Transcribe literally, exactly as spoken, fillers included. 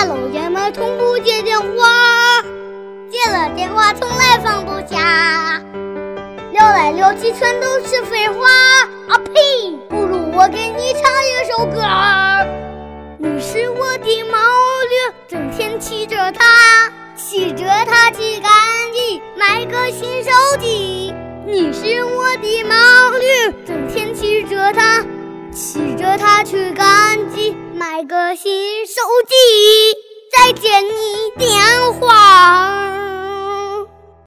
老爷们从不接电话，接了电话从来放不下，聊来聊去全都是废话啊呸！不如我给你唱一首歌儿。你是我的毛驴，整天骑着它，骑着它去赶集，买个新手机。你是我的毛驴，整天骑着它，骑着它去赶集，买个新手机。再见你电话。